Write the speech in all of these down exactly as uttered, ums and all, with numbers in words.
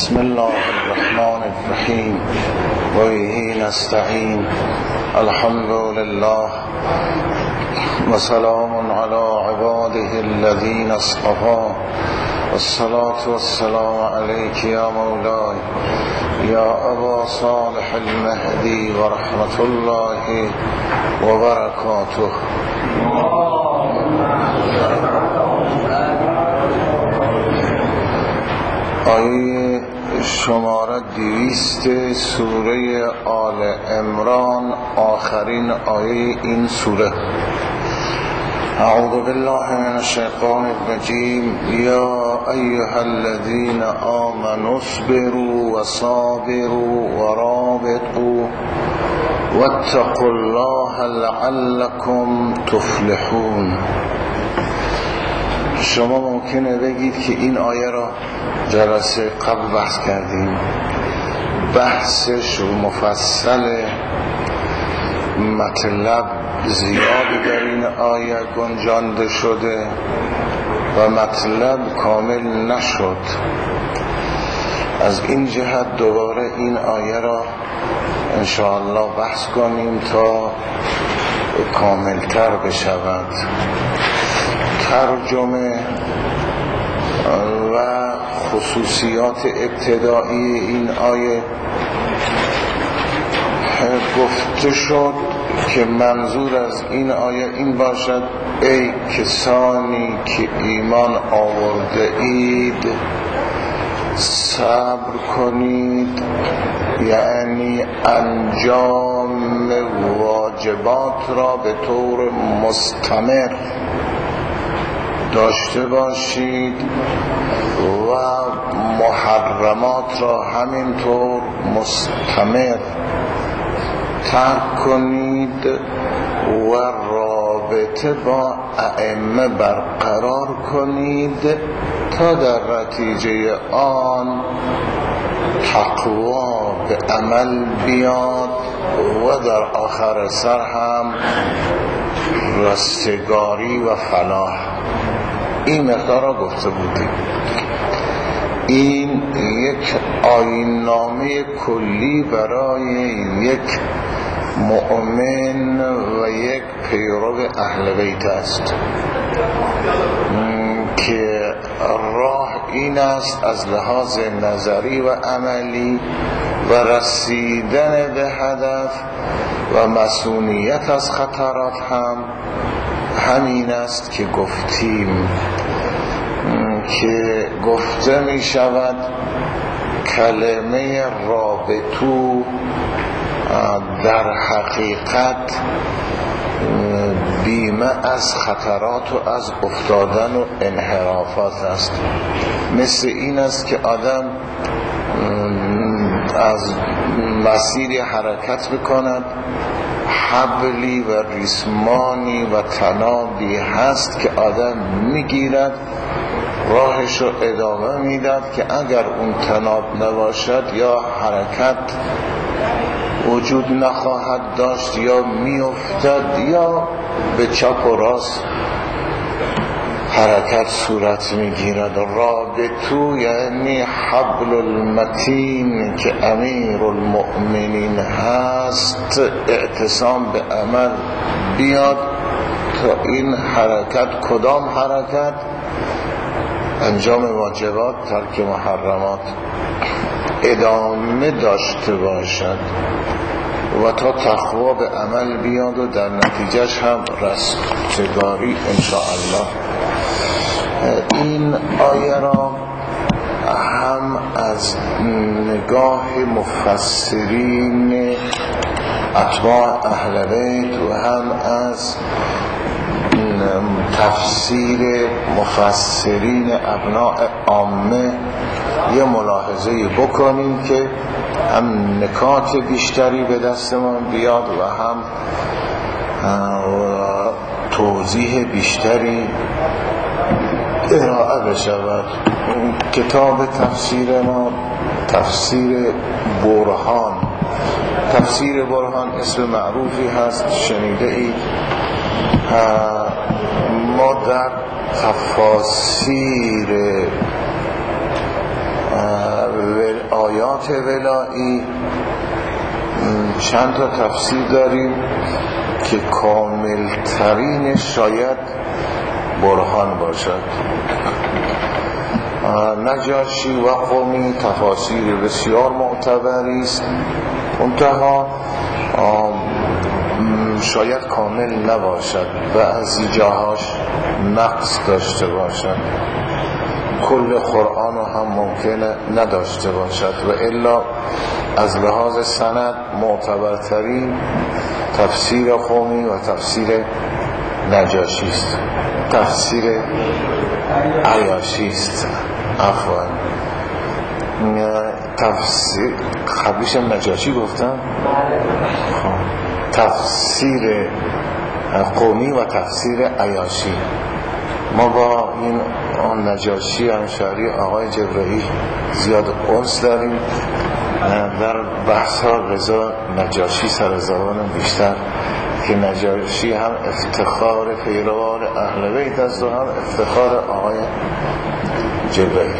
بسم الله الرحمن الرحیم و به نستعین. الحمد لله و سلام علی عباده الذین اصطفی والصلاة والسلام علیک یا مولاي یا ابا صالح المهدی و رحمت الله و برکاته. آیه شماره دویست سوره آل عمران، آخرین آیه این سوره. اعوذ بالله من الشیطان الرجیم. یا ایها الذین آمنوا اصبروا وصابروا ورابطوا واتقوا الله لعلكم تفلحون. شما ممکنه بگید که این آیه را جلسه قبل بحث کردیم، بحثش مفصل، مطلب زیادی در این آیه گنجانده شده و مطلب کامل نشد. از این جهت دوباره این آیه را انشاءالله بحث کنیم تا کاملتر بشود. ترجمه و خصوصیات ابتدایی این آیه گفته شد که منظور از این آیه این باشد: ای کسانی که ایمان آورده اید صبر کنید، یعنی انجام واجبات را به طور مستمر داشته باشید و محرمات را همینطور مستمر ترک کنید و رابطه با ائمه برقرار کنید تا در نتیجه آن تقوا به عمل بیاد و در آخر سر هم رستگاری و فلاح. این مقدار را گفته بودیم. این یک آیین نامه کلی برای یک مؤمن و یک پیرو اهل بیت است که راه این است از لحاظ نظری و عملی و رسیدن به هدف و مسئولیت از خطرات هم همین است که گفتیم که گفته می شود کلمه رابطو در حقیقت بیمه از خطرات و از افتادن و انحرافات است. مثل این است که آدم از مسیری حرکت بکند، حبلی و ریسمانی و تنابی هست که آدم میگیرد، راهش رو ادامه میداد که اگر اون تناب نباشد یا حرکت وجود نخواهد داشت یا میافتد یا به چپ و راست حرکت صورت میگیرد. رابطو یعنی حبل المتین که امیر المؤمنین هست، اعتصام به عمل بیاد تا این حرکت، کدام حرکت؟ انجام واجبات، ترک محرمات، ادامه داشته باشد و تا تقوا به عمل بیاد و در نتیجهش هم رستگاری انشاءالله. این آیه را هم از نگاه مفسرین اتباع اهل بیت و هم از تفسیر مفسرین ابناء عامه یه ملاحظه بکنیم که هم نکات بیشتری به دستمان بیاد و هم توضیح بیشتری ارائه بشود. کتاب تفسیر ما تفسیر برهان، تفسیر برهان اسم معروفی هست، شنیده اید. ما در تفاسیر روایات ولایی چند تا تفسیر داریم که کاملترین شاید برهان باشد. نجاشی و قومی تفاسیر بسیار معتبری است، منتها شاید کامل نباشد و از جاهاش نقص داشته باشد، کل قرآن هم ممکنه نداشته باشد و الا از لحاظ سند معتبرترین تفسیر قومی و تفسیر نجاشی است، تفسیر عیاشی است. عفوا تفسیر خبیش نجاشی گفتم، تفسیر قومی و تفسیر عیاشی. ما با این آن نجاشی همشاری آقای جبرائیل زیاد انس داریم، در بحث ها رضا نجاشی سر زبانم بیشتر، که نجاشی هم افتخار پیروان اهل بیت است و هم افتخار آقای جبرائیل.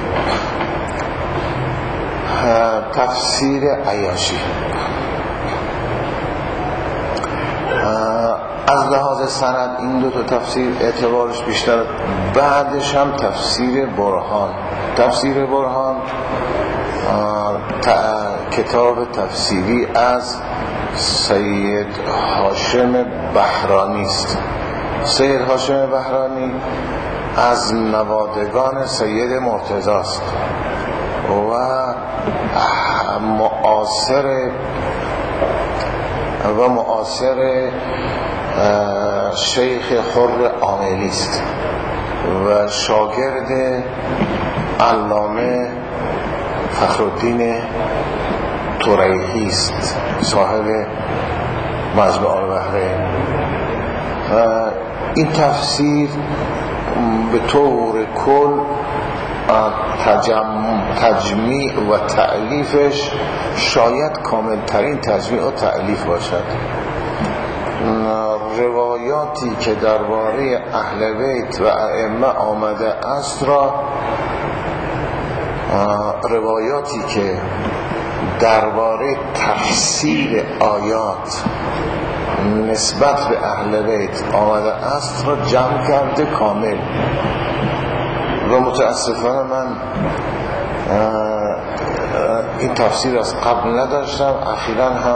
تفسیر عیاشی از لحاظ سند این دو تا تفسیر اعتبارش بیشتر، بعدش هم تفسیر برهان. تفسیر برهان کتاب تفسیری از سید هاشم بهرانی است. سید هاشم بهرانی از نوادگان سید مرتضی است و معاصر و معاصر شیخ حر عاملی است و شاگرد علامه فخرالدین طریحی است، صاحب مجموع البحرین. این تفسیر به طور کل تجمیع و تألیفش شاید کاملترین تجمیع و تألیف باشد. روایاتی که درباره اهل بیت و ائمه آمده است را، روایاتی که درباره تفسیر آیات نسبت به اهل بیت آمده است را جمع کرده کامل. و متاسفانه من این تفسیر از قبل نداشتم، اخیراً هم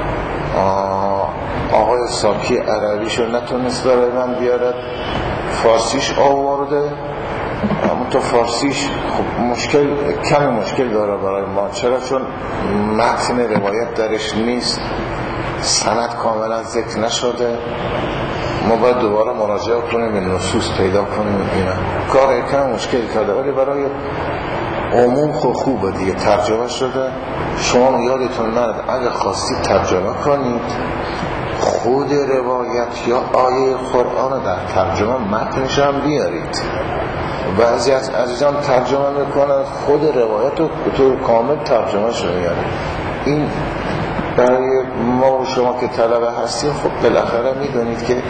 آقای ساکی عربیشو نتونست برای من بیارد، فارسیش آورده، اما تو فارسیش خب مشکل، کمی مشکل داره برای ما. چرا؟ چون متن روایت درش نیست، سند کاملا ذکر نشده، ما باید دوباره مراجعه کنیم به نصوص پیدا کنیم. اینا کار کم مشکل کرده، ولی برای عموم خب خوبه دیگه، ترجمه شده. شما یادتون نرد اگه خواستید ترجمه کنید خود روایت یا آیه قرآن در ترجمه متنش هم بیارید. بعضی از عزیزان ترجمه میکنند خود روایت رو به طور کامل ترجمه شده میارید. این برای ما و شما که طلبه هستیم خب بالاخره میدونید که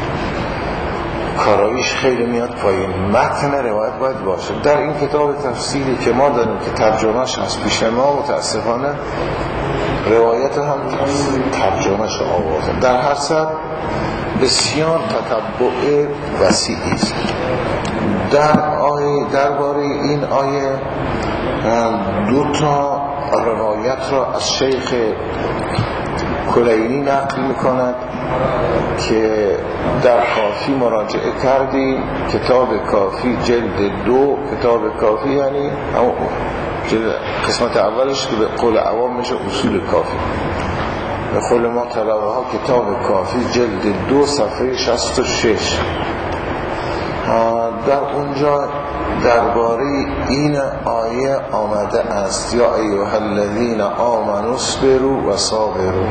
کاراییش خیلی میاد پایین. متن روایت باید باشه. در این کتاب تفسیری که ما داریم که ترجمهش هست پیش ما، متاسفانه روایت هم ترجمهش آورده. در هر صد بسیار تتبع وسیعی است. در آیه درباره این آیه دو تا روایت را از شیخ کلینی نقل میکند که در کافی مراجعه کردیم. کتاب کافی جلد دو، کتاب کافی یعنی جلد قسمت اولش که به قول عوام میشه اصول کافی، به قول ما طلبه ها کتاب کافی جلد دو صفحه شصت و شش. در اونجا درباره این آیه آمده است یا ایها الذین آمنوا اصبروا و صابروا.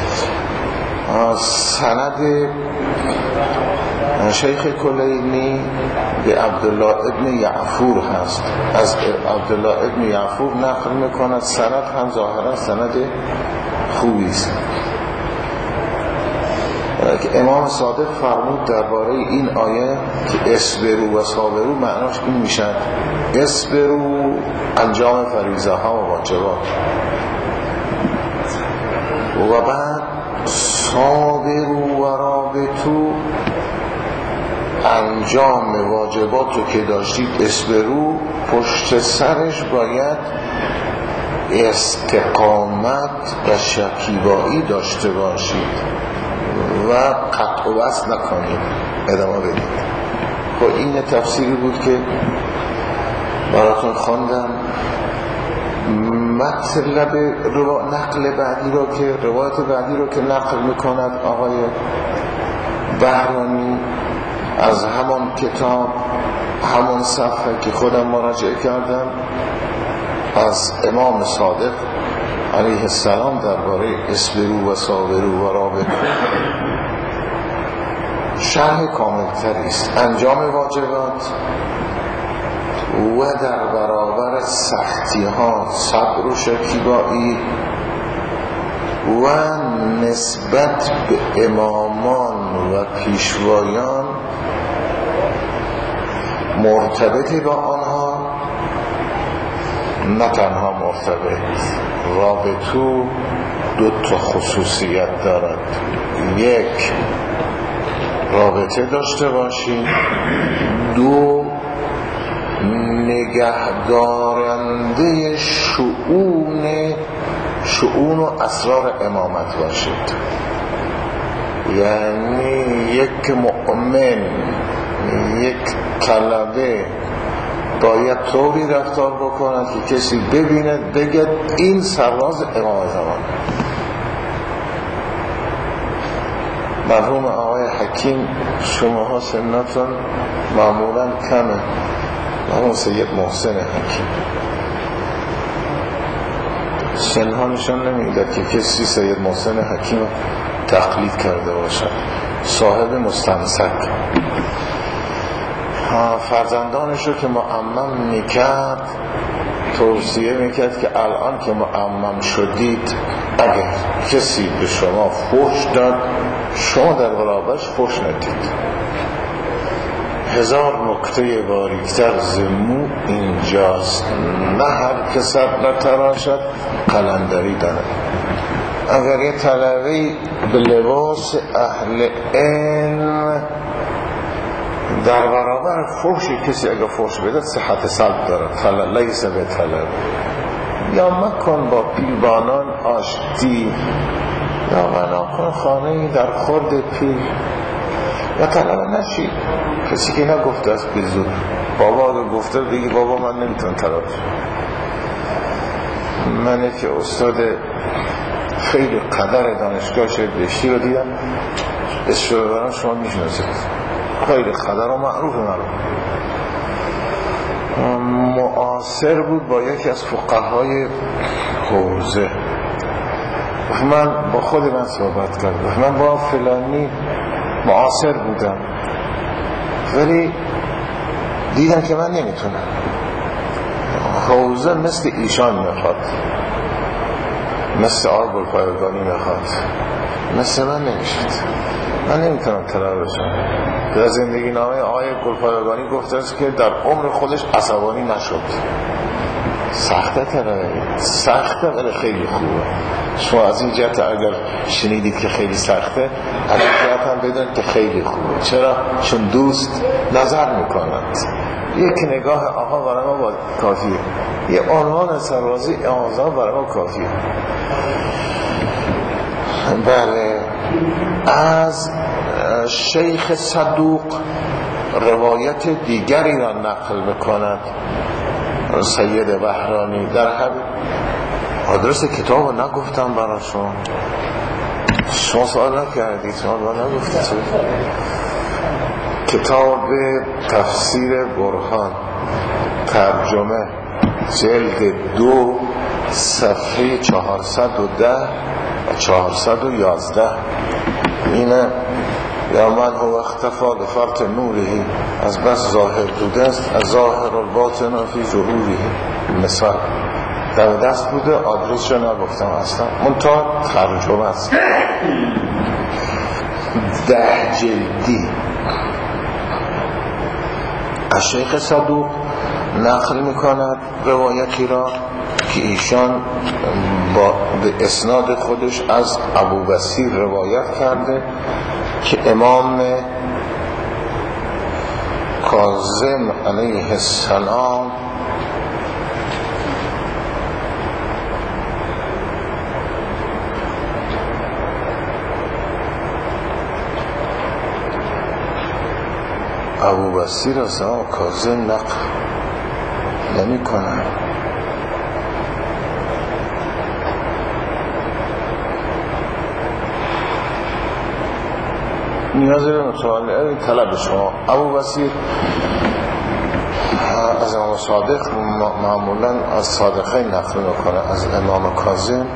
سند شیخ کلینی به عبدالله ابن یعفور هست، از عبدالله ابن یعفور نقل میکند. سند هم ظاهرا سند خوبی است. که امام صادق فرمود درباره این آیه که اصبروا و صابروا معناش این میشن اصبروا انجام فریضه ها و واجبات و بعد صابروا و رابطوا انجام واجبات رو که داشتید اصبروا پشت سرش باید استقامت و شکیبایی داشته باشید و قطع و وصل نکنید، ادامه بدید. خب این تفسیری بود که براتون خواندم. مطلب رو نقل بعدی رو که روایت بعدی رو که نقل میکند آقای بهرانی از همان کتاب همان صفحه که خودم مراجعه کردم از امام صادق علیه السلام درباره اصبروا و صابروا و رابطوا شرح کاملتری است. انجام واجبات و در برابر سختی ها صبر و شکیبایی و نسبت به امامان و پیشوایان مرتبط با آنها، نه تنها مرتبط، رابطو دو تا خصوصیت دارد. یک، رابطه داشته باشی، دو، نگهدارنده شؤون شؤون و اسرار امامت باشید. یعنی یک مؤمن، یک طلبه باید طوری رفتار بکنه که کسی ببینه بگه این سرراز امام زمان. مرحوم آقای حکیم شماها سنتون معمولا کمه، مرحوم سید محسن حکیم سنها نشان نمیده که کسی سید محسن حکیم تقلید کرده باشد. صاحب مستمسک فرزندانش رو که معمم میکرد توصیه میکرد که الان که معمم شدید اگر کسی به شما فحش داد شما در برابرش فحش ندید. هزار نکته باریکتر زمو اینجاست، نه هر که سر نتراشد قلندری داند. اگر یه طلبه‌ای به لباس اهل علم در برابر فحش کسی اگر فحش بده صحت سلب دارد، طلب لیس به طلب. یا مکن با پیلبانان آشتی، یا بنا کن خانه در خورد پیل، یا طلب نشی. کسی که نگفته است به زور، بابا اگر گفته بگی بابا من نمیتونم طلب. من که استاد خیلی قدر دانشگاه شاید بهشتی رو دیدم، اسم شما میشناسید، خیلی قدر و معروف معروف معاصر بود با یکی از فقهای حوزه. من با خود من صحبت کردم، من با فلانی معاصر بودم ولی دیدم که من نمیتونم. حوزه مثل ایشان میخواد، مثل آقای گلپایگانی میخواد، مثل من نمیشد. من نمیتونم طلب بشم. در زندگی نامه آقای گلپایگانی گفته است که در عمر خودش عصبانی نشد. سخته طلبه، سخته ولی خیلی خوبه. شما از این جهت اگر شنیدید که خیلی سخته، از این جهت هم بدونید که خیلی خوبه. چرا؟ چون دوست نظر میکنند. یک نگاه آقا برای ما کافیه، یه عنوان سربازی اعاظم برای ما کافیه. بله. از شیخ صدوق روایت دیگری را نقل میکند سید بهرانی. در همین آدرس کتاب رو نگفتم برای شما، شما سوال نکردید، شما نگفتید. کتاب تفسیر برهان ترجمه جلد دو صفحه چهارصد و ده و چهارصد و یازده. اینه یا من هو اختفا لفرط نوره، از بس ظاهر بوده است از ظاهر الباطن فی ظهوره مثال. در دست بوده، آدرس رو نگفتم اصلا، منتها ترجمه است، ده جلدی. از شیخ صدوق نقل میکند روایتی را که ایشان با به اسناد خودش از ابو بصیر روایت کرده که امام کاظم علیه السلام ابو بصیر از امام کاظم نقل نمی کنن. نیازی به مطالعه طلب شما. ابو بصیر از امام صادق معمولا از صادقین نقل میکنه، از امام کاظم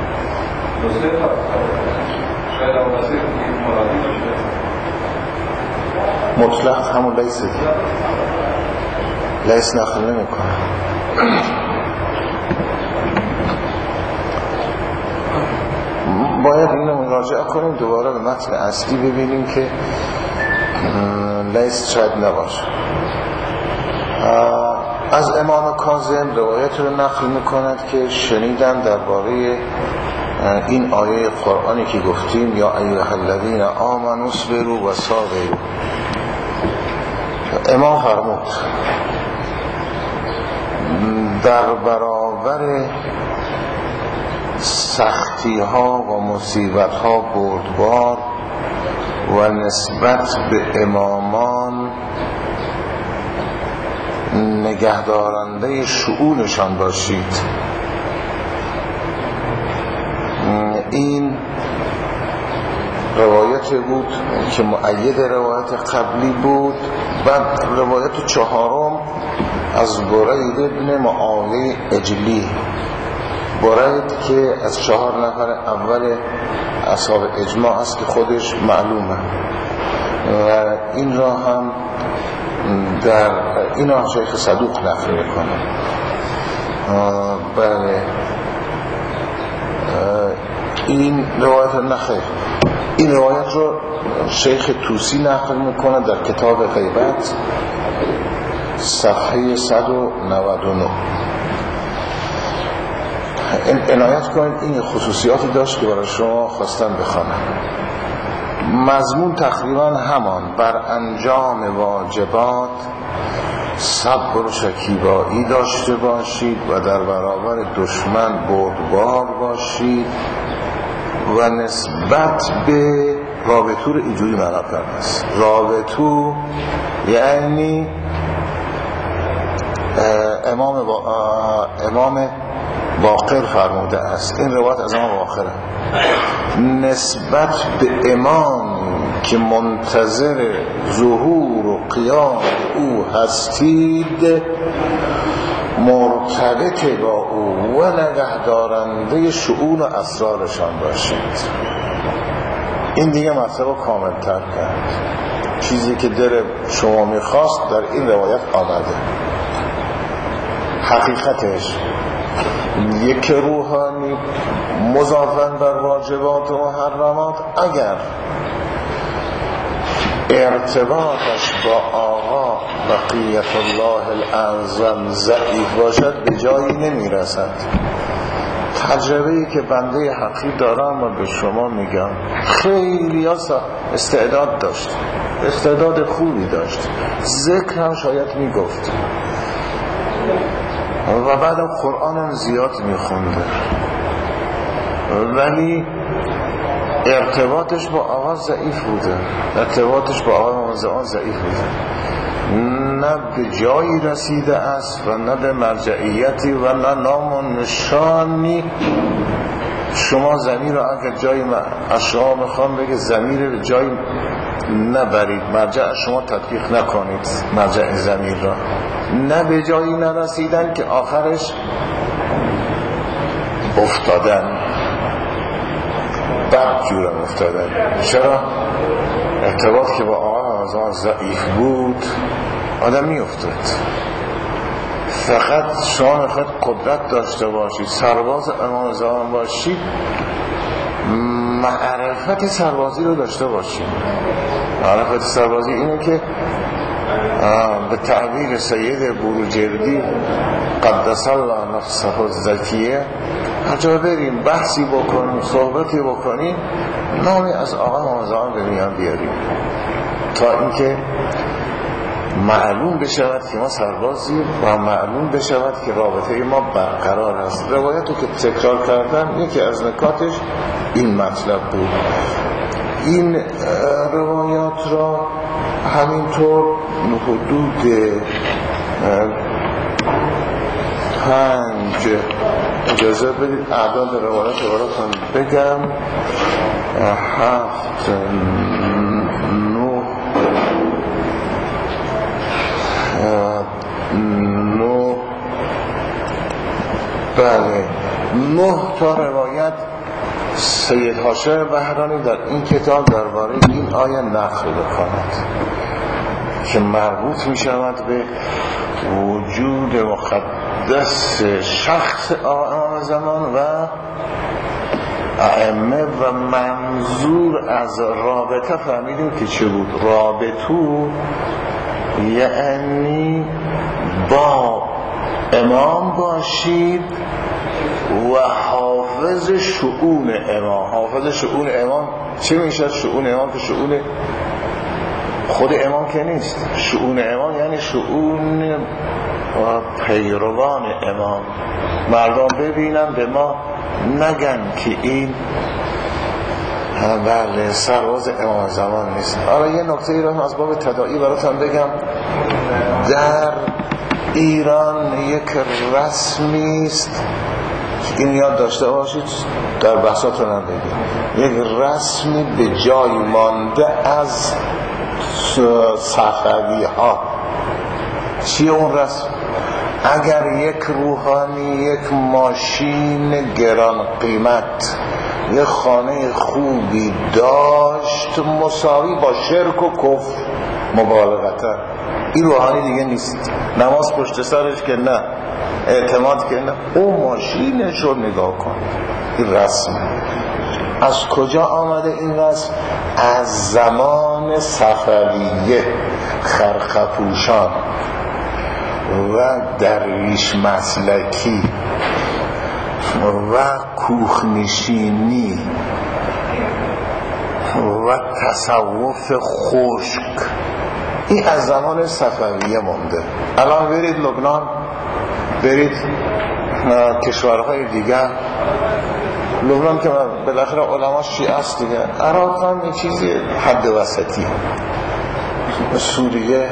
مطلق همون لیس دی لیس نقل نمی کنه. باید اینو مراجعه کنیم دوباره به متن اصلی ببینیم که لیس شاید نباشه. از امام کاظم روایت رو نقل میکند که شنیدن درباره این آیه قرآنی که گفتیم یا ایها الذین آمنوا اصبروا و صابروا، امام فرمود در برابر سختی ها و مصیبت ها بردبار و نسبت به امامان نگهدارنده شؤونشان باشید. این روایت بود که مؤید روایت قبلی بود. بعد روایت چهارم از برید ابن معاویه اجلی، برید که از چهار نفر اول اصحاب اجماع است که خودش معلومه و این را هم در این را شیخ صدوق نقل میکنه. بله این روایت نخیر، این روایت رو شیخ توسی نقل میکنه در کتاب غیبت صفحه صد و نود و نه. عنایت کنید این خصوصیاتی داشت که برای شما خواستم بخوانم. مضمون تقریبا همان، بر انجام واجبات صبر و شکیبایی داشته باشید و در برابر دشمن بردبار باشید و نسبت به رابطو رو اینجوری معنا کرده است. رابطو یعنی امام با امام باقر فرموده است، این روایت از امام باقره، نسبت به امام که منتظر ظهور و قیام او هستید مرتبط با او و نگهدارنده شؤون و اسرارشان باشید. این دیگه مطلب کامل تر کرد. چیزی که دل شما میخواست در این روایت آمده. حقیقتش یک روحانی مضافن بر واجبات و محرمات اگر ارتباطش با آقا بقیت الله الاعظم ضعیف باشد به جایی نمیرسد. تجربه‌ای که بنده حقی دارم و به شما میگم، خیلی استعداد داشت، استعداد خوبی داشت، ذکر هم شاید میگفت و بعدم قرآن هم زیاد میخونده، ولی ارتباطش با آقا ضعیف بوده، ارتباطش با آقا موضوعان ضعیف بوده، نه به جایی رسیده است و نه به مرجعیتی و نه نام و نشانی. شما ضمیر رو اگر جایی از شما میخوام بگه ضمیر به جایی نبرید، مرجع شما تطبیق نکنید مرجع ضمیر را، نه به جایی نرسیدن که آخرش افتادن، بد جورم افتادن. چرا؟ ارتباط که با آقا ضعیف بود آدم می افتاد. فقط شما میخواید قدرت داشته باشید، سرباز امام زمان باشید، معرفت سربازی رو داشته باشید. معرفت سربازی اینه که به تعبیر سید بروجردی قدس الله نفسه الزکیه هرجا بریم بحثی بکنیم، صحبتی بکنیم، نامی از آقا امام زمان به میان بیاریم تا اینکه معلوم بشود که ما سربازی و معلوم بشود که رابطه ما برقرار است. روایتو که تکرار کردم یکی از نکاتش این مطلب بود. این روایات را همینطور حدود پنج اجازه بدید اعداد روایات رو براتون بگم، هفت نو نو بله نه تا روایت سید هاشم بهرانی در این کتاب درباره این آیه نقل بکند که مربوط می شود به وجود مقدس شخص امام زمان و ائمه و منظور از رابطه فهمیدیم که چه بود. رابطو یعنی با امام باشید و حافظ شؤون امام. حافظ شؤون امام چه میشه؟ شؤون امام که شؤون خود امام که نیست، شؤون امام یعنی شؤون پیروان امام. مردم ببینن به ما نگن که این بله سرباز امام زمان نیست. حالا یه نکته ای رو از باب تداعی براتون بگم. در ایران یک رسمی است، این یاد داشته باشید در بحثاتون هم بگید، یک رسمی به جای مانده از صفوی ها. چیه اون رسم؟ اگر یک روحانی یک ماشین گران قیمت، یک خانه خوبی داشت مساوی با شرک و کفر مبالغتا، این روحانی دیگه نیست. نماز پشت سرش که نه، اعتماد که نه، اون ماشینش رو نگاه کن. این رسم از کجا آمده؟ این رسم از زمان صفویه، خرقپوشان و درویش مسلکی و کوخنشینی و تصوف خشک. این از زمان صفویه مونده. الان برید لبنان، برید کشورهای دیگر، لبنان که بالاخره علما شیعه است دیگه، عراق هم این چیزی حد وسطی، سوریه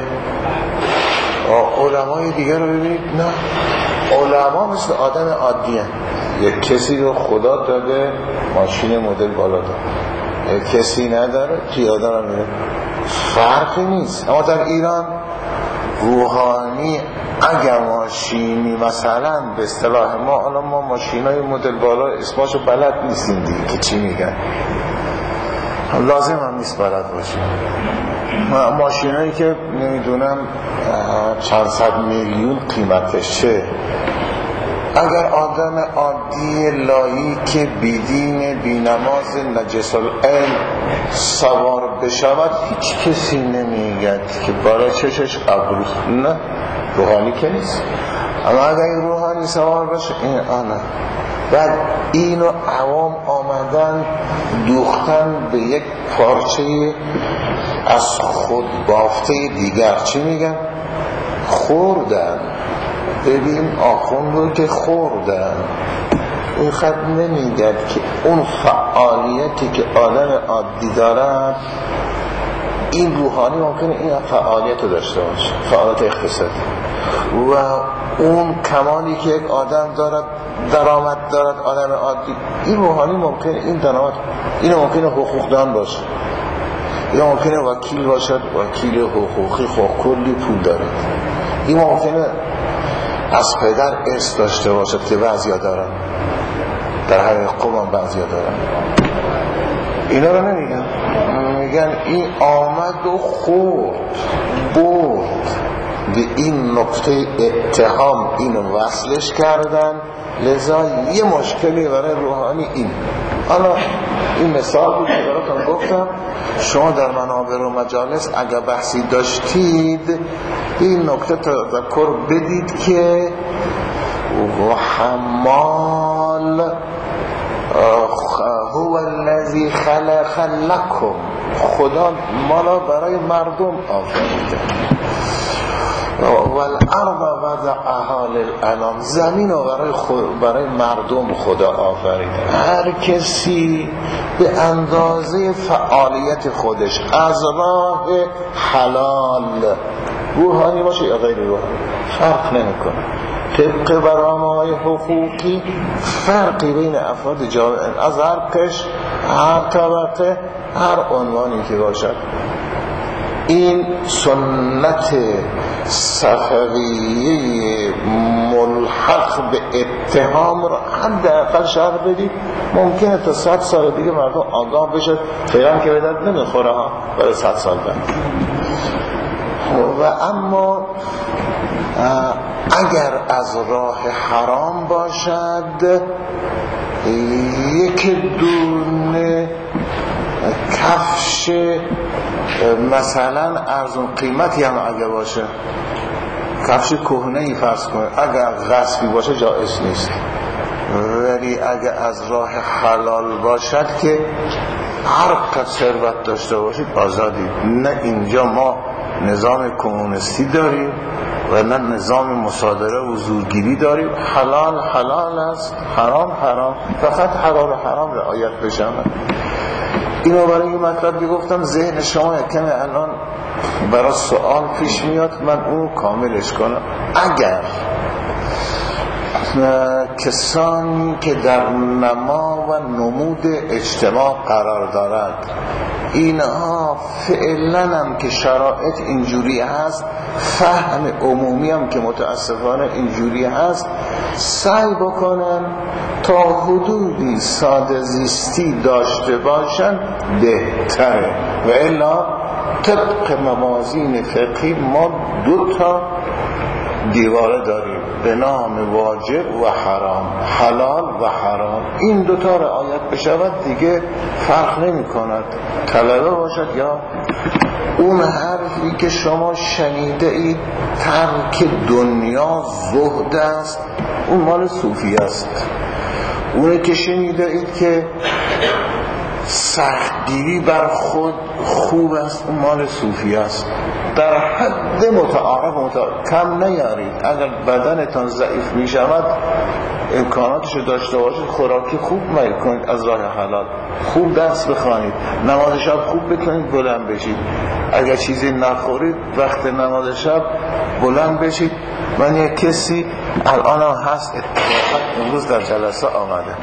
علمای دیگر رو ببینید، نه، علما مثل آدم عادی هست. یک کسی رو خدا داده ماشین مدل بالا داده، یک کسی نداره پیاده رو میره، فرقی نیست. اما در ایران روحانی اگر ماشینی مثلا به اصطلاح ما، الان ما ماشینای مدل بالا اسمشو بلد نیستیم دیگه که چی میگن، لازم هم نیست بلد باشیم. ماشینایی که نمیدونم چند صد میلیون قیمتش چه، اگر آدم عادی لایی که بیدین بینماز نجس العین سوار بشود، هیچ کسی نمیگد که برای چشش ابروست، نه، روحانی که نیست. اما اگر این روحانی سوار بشه، این آنه. بعد اینو عوام آمدن دوختن به یک پارچه از خود بافته دیگر، چی میگن؟ خوردن. ببین آخوند رو که خوردن. این خط نمیگد که اون فعالیتی که آدم عادی دارد، این روحانی ممکنه این فعالیت رو داشته باشه، فعالیت اقتصادی. و اون کمالی که یک آدم دارد، درآمد دارد، آدم عادی، این روحانی ممکنه این درآمد، این ممکنه حقوقدان باشه، یا ممکنه وکیل باشد، وکیل حقوقی، خب کلی پول داره. این ممکنه از پدر ارث داشته باشد که بعضیا دارن، در هر قوم هم بعضیا دارن. اینا رو نمیگن، میگن این آمد و خورد برد. به این نقطه اتهام اینو وصلش کردن، لذا یه مشکلی برای روحانی این. حالا این مثال بود که براتون گفتم، شما در منابر و مجالس اگر بحثی داشتید این نکته تذکر بدید که و حمال هو الذی خلق لکم، خدا مالا برای مردم آفریده. و الارض وضعها للانام، زمین رو برای, برای مردم خدا آفریده. هر کسی به اندازه فعالیت خودش از راه حلال، روحانی باشه یا غیر روحانی فرق نمیکنه، طبق برنامه‌های حقوقی فرقی بین افراد جامعه از هر قشر، هر طبقه، هر عنوانی که باشد. این سنت صفویه ملحق به اتهام رو حداقل شرح بدید. ممکنه تا صد سال دیگه مردم آگاه بشه، فعلا که به درد نمیخوره ها، برای صد سال بعد. و اما اگر از راه حرام باشد، یک دونه کفش مثلا ارزون قیمتی هم اگر باشه، کفش کهنه‌ای فرض کنه، اگر غصبی باشه جایز نیست. ولی اگر از راه حلال باشد که هر قدر ثروت داشته باشید آزادی. نه اینجا ما نظام کمونیستی داریم و نه نظام مصادره و زورگیری داریم. حلال حلال است، حرام حرام، فقط حلال و حرام رعایت بشه. اینو برای این مطلب گفتم ذهن شما کمی الان برای سوال پیش میاد، من اونو کاملش کنم. اگر کسانی که در نما و نمود اجتماع قرار دارد، اینها فعلا هم که شرایط اینجوری هست، فهم عمومی هم که متاسفانه اینجوری هست، سعی بکنن تا حدودی ساده زیستی داشته باشن بهتره. و الا طبق موازین فقهی ما دو تا دیواره داریم به نام واجب و حرام، حلال و حرام. این دوتا رعایت بشود دیگه فرق نمی کند، طلبه باشد یا اون حرفی که شما شنیده اید ترک دنیا زهد است، اون مال صوفی است. اونه که شنیده اید که سختگیری بر خود خوب است، اون مال صوفی است. در حد متعارف متعارف کم نیارید. اگر بدنتان ضعیف می شود امکاناتشو داشته باشید، خوراکی خوب می کنید، از راه حلال خوب درس بخوانید، نماز شب خوب بکنید، بلند بشید. اگر چیزی نخورید وقت نماز شب بلند بشید. من یک کسی الان هم هست اتفاقا امروز در جلسه آمده،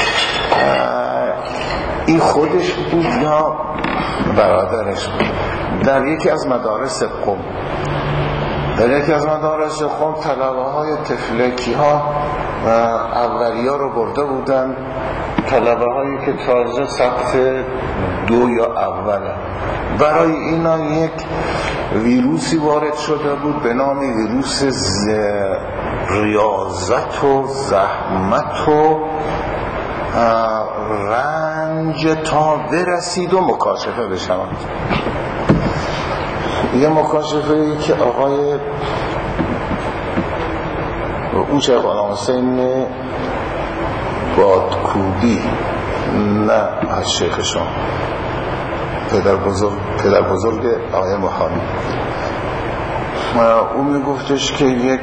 این خودش بود یا برادرش بود، در یکی از مدارس قم در یکی از مدارس قم طلبه های تفلکی ها و اولی ها رو برده بودن، طلبه هایی که تازه سقف دو یا اوله. برای اینا یک ویروسی وارد شده بود به نام ویروس ریاضت و زحمت و رنج، تا برسید و مکاشفه بشوند. یه مکاشفه ای که آقای اون شیخ غلام حسین بادکوبی، نه از شیخ شما، پدر بزرگ پدر بزرگ آقای محامی، اون میگفتش که یک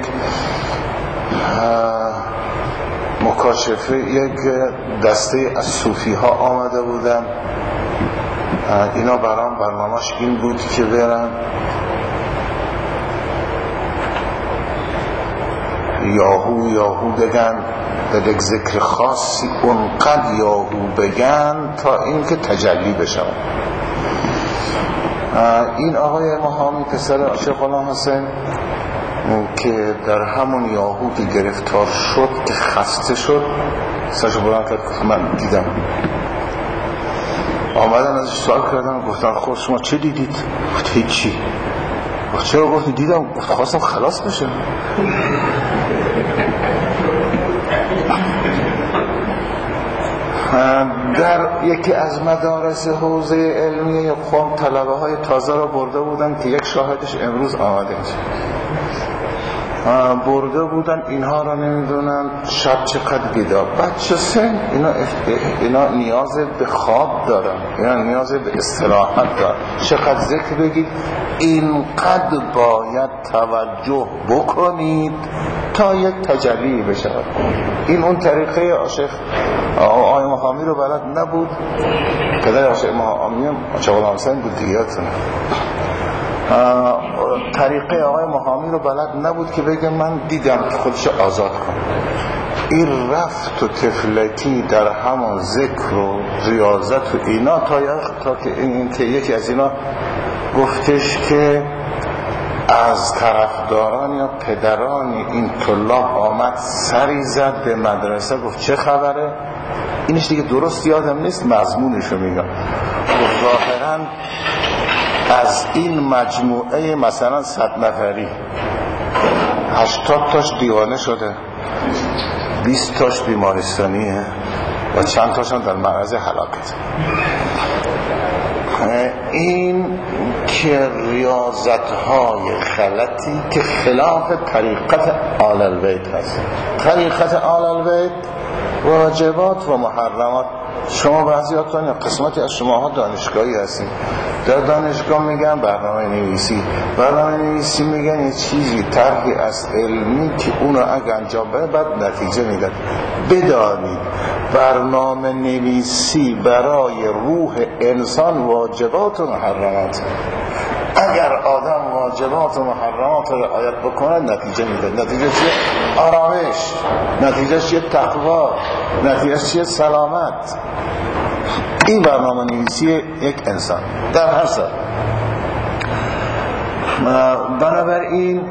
مکاشفه، یک دسته از صوفی ها آمده بودن، اینا برام برنامه‌اش این بود که برن یاهو یاهو بگن، در یک ذکر خاصی اونقدر یاهو بگن تا این که تجلی بشن. این آقای محامی پسر شیخ غلام حسین که در همون یاهو که گرفتار شد که خسته شد، سرشو بلند کرد که من دیدم. آمدن ازش سوال کردن، گفتن خود شما چه دیدید؟ گفت هیچی. چرا گفتی؟ دیدم خواستم خلاص بشه. در یکی از مدارس حوزه علمیه قم طلبه های تازه را برده بودن که یک شاهدش امروز آمده برده بودن، اینها را نمیدونن شب چقدر بیدار بچه سن، اینا, اینا نیاز به خواب دارن، اینا نیاز به استراحت دارن. چقدر ذکر بگید، اینقدر باید توجه بکنید تا یک تجلی بشه. این اون طریقه عاشق آقای مقامی رو بلد نبود، پدر عاشق مقامی هم عاشق غلام حسین بود دیگرتونه. طریقه آقای مقامی رو بلد نبود که بگه من دیدم که خودش آزاد کنه. این رفت و تفلکی در همون ذکر و ریاضت و اینا تا, تا که این که یکی از اینا گفتش که از طرفداران یا پدران این طلاب آمد سری زد به مدرسه، گفت چه خبره؟ اینش دیگه درست یادم نیست مضمونشو میگم. ظاهرا از این مجموعه مثلا صد نفری هشتاد تاش دیوانه شده، بیست تاش بیمارستانیه و چند تاش هم در معرض هلاکت. این که ریاضت های غلطی که خلاف طریقت آل البیت هست. طریقت آل البیت واجبات و محرمات. شما بعضیاتون یا قسمتی از شماها دانشگاهی هستید، در دانشگاه میگن برنامه نویسی، برنامه نویسی میگن یه چیزی طرحی از علمی که اونو اگه انجام بده بعد نتیجه میدن. بدانید برنامه نویسی برای روح انسان واجبات و محرمات. اگر آدم واجبات و محرمات رو رعایت بکنه نتیجه میده. نتیجه چیه؟ آرامش. نتیجه چیه؟ تقوا. نتیجه چیه؟ سلامت. این برنامه نویسی یک انسان در هر سال. بنابراین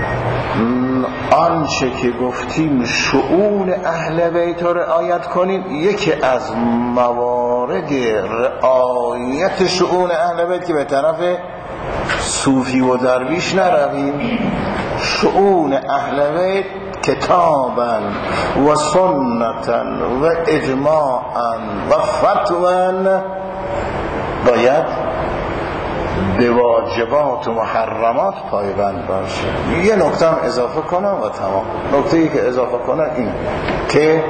آنچه که گفتیم شؤون اهل بیت رو رعایت کنیم، یکی از موارد رعایت شؤون اهل بیت که به طرف صوفی و درویش نرویم. شؤون اهل بیت کتابا و سنتا و اجماعا و فتوا باید به واجبات و محرمات پایبند باشه. یه نکته هم اضافه کنم و تمام. نکته ای که اضافه کنم این که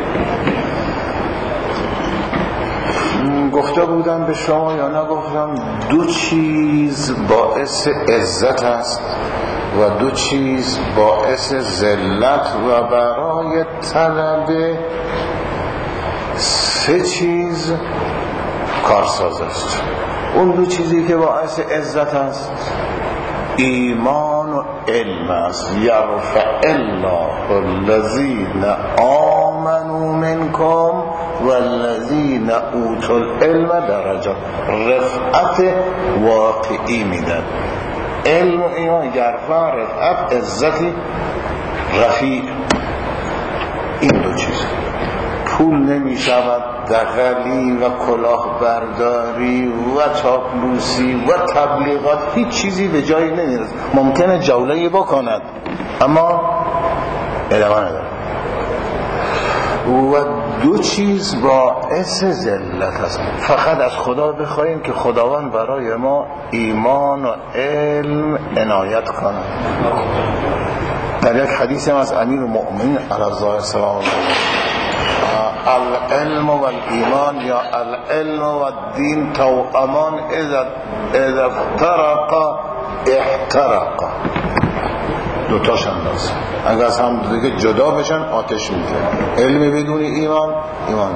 گفته بودم به شما یا نگفتم، دو چیز باعث عزت است و دو چیز باعث ذلت و برای طلب سه چیز کارساز است. اون دو چیزی که باعث عزت است ایمان و علم است. یرفع الله الذین آمنوا منکم والذین اوتوا العلم درجات. رفعت واقعی میدن. علم و ایمان یرفع، رفعت، عزتی رفیع. این دو چیز پول نمی شود دغلی و کلاهبرداری و چاپلوسی و تبلیغات، هیچ چیزی به جایی نمیرسد. ممکنه جوله‌ای بکند اما ادامه نداره. و دو چیز باعث ذلت است. فقط از خدا بخواهیم که خداوند برای ما ایمان و علم عنایت کنه. در یک حدیث از امیر المؤمنین علی السلام، العلم و الایمان یا العلم و الدین توامان اذا افترقا احترقا. دوتاش انداز. اگر از هم دیگه جدا بشن آتش میده. علم بدون ایمان، ایمان.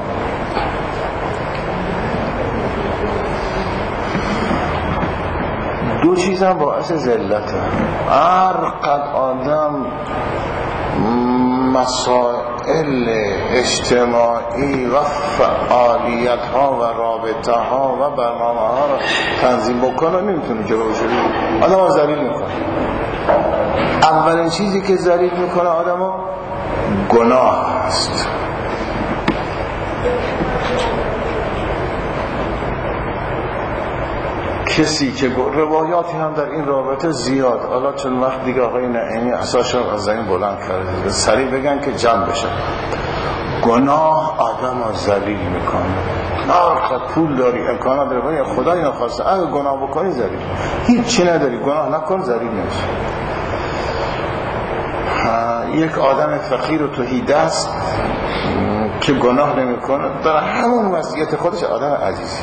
دو چیز هم باعث ذلته. هر قد آدم مسائل اجتماعی و فعالیت ها و رابطه ها و برنامه ها رو تنظیم بکنه نمیتونه جلو بشه. آدم ها ذلیل میکنه. اولین چیزی که ذلیل میکنه آدم ها گناه است. کسی که روایاتی هم در این رابطه زیاد، حالا چون وقت دیگه آقای نعیمی اساسا از این بلند کرده سریع بگن که جمع بشه. گناه آدم رو ذلیل میکنه. آخه پول داری، امکانات داری، خدای نخواسته اگه گناه بکنی ذلیل، هیچ چی نداری گناه نکن ذلیل نمیشه. یک آدم فقیر و توحید است که گناه نمیکنه در همون وضعیت خودش آدم عزیزی.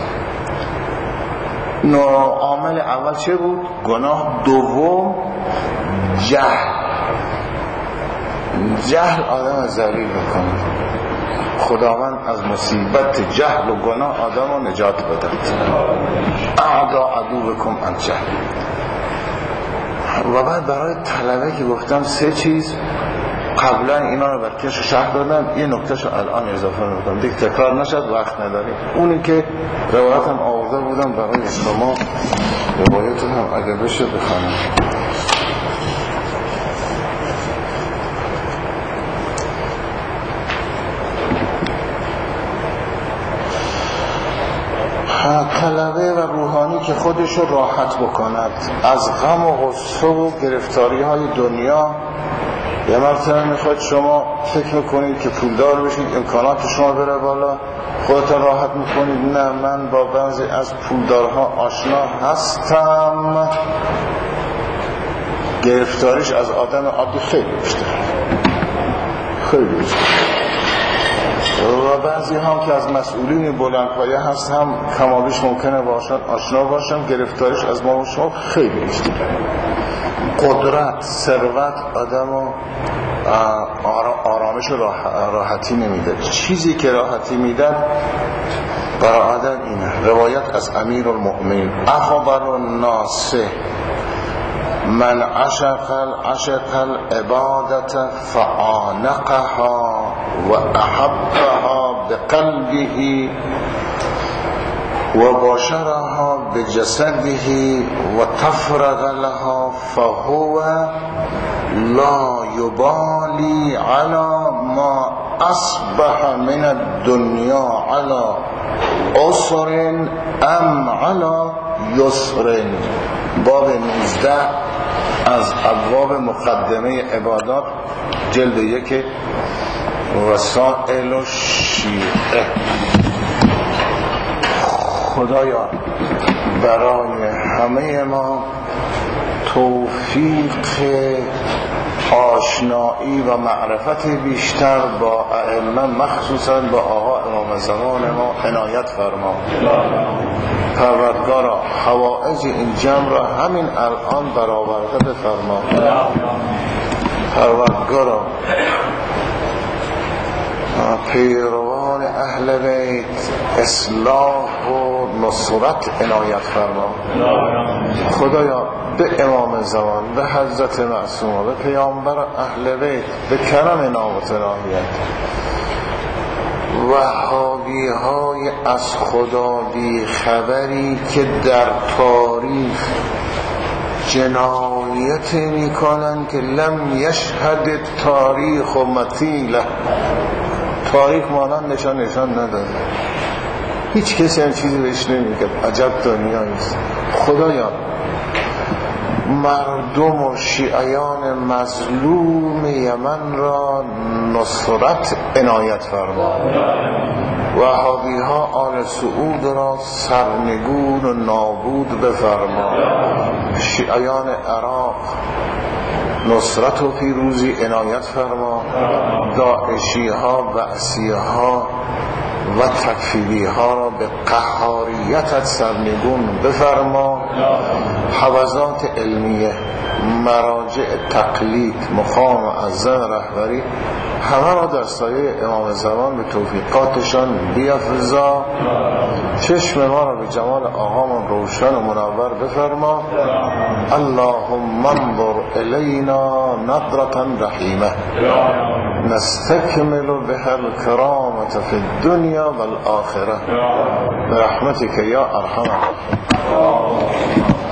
عامل اول چه بود؟ گناه. دوم جهل. جهل آدم ذلیل میکنه. خداوند از مصیبت جهل و گناه آدم رو نجات بده. اعدا عدوکم الجهل. و بعد برای طلبه که گفتم سه چیز قبلا اینا رو برکش شرح دادم، یه نکتهشو الان اضافه میکنم دیگه تکرار نشد، وقت نداریم. اونی که روایتم آورده بودم برای شما، روایتم هم اگه بشه بخونم. طلبه و روحانی که خودشو راحت بکند از غم و غصه و گرفتاری های دنیا. یه مرتبه میخواد شما فکر میکنید که پولدار بشید، امکانات شما بره بالا، خودتون راحت میکنید. نه، من با بعضی از پولدارها آشنا هستم، گرفتاریش از آدم عادی خیلی بیشتر، خیلی بیشتر. و بعضی هم که از مسئولین بلندپایه هست هم کمابیش ممکنه باشن آشنا باشن، گرفتاریش از ما و شما خیلی بیشتر. قدرت، ثروت آدم و آرامش و راحتی نمیده. چیزی که راحتی میده برای آدم اینه. روایت از امیر المؤمنین: اخبر الناس من عشق العشق العبادت فعانقها و احبها بقلبه و باشرها بجسده و تفرغ لها فهو لا يبالي على ما اصبح من الدنيا على عسر ام على یسر. باب نوزده از ابواب مقدمه عبادات، جلد یک، رسائل الشیعه. خدایا برای همه ما توفیق آشنایی و معرفت بیشتر با ائمه، مخصوصا با آقا امام زمان ما عنایت فرما. پروردگارا حوائج این جمع را همین الان برآورده بفرما. پروردگارا پیروان اهل بیت اصلاح و نصرت عنایت فرما. خدایا به امام زمان، به حضرت معصومه، به پیامبر اهل بیت، به کرم نامت الهیت، وهابی های از خدا بی خبری که در تاریخ جنایت می کنن که لم یشهد تاریخ و مثیله. تاریخ مانند نشان نشان نداره، هیچ کسی هم چیزی بهش نمیگه. عجب دنیاییست. خدایا مردم و شیعیان مظلوم یمن را نصرت عنایت فرما. وهابی ها آل سعود را سرنگون و نابود بفرما. شیعیان عراق نصرت و پیروزی عنایت فرما. داعشی ها، بعثی ها و تکفیری ها را به قهاریتت سرنگون بفرما. حوزات علمیه، مراجع تقلید، مقام معظم رهبری، همه را در سایه امام زمان به توفیقاتشان بیفزا. چشم ما را به جمال آقامون روشن و منور بفرما. اللهم انظر الینا نظرة رحیمه نستکمل بها الکرامة فی الدنیا والآخرة برحمتك یا ارحم الراحمین.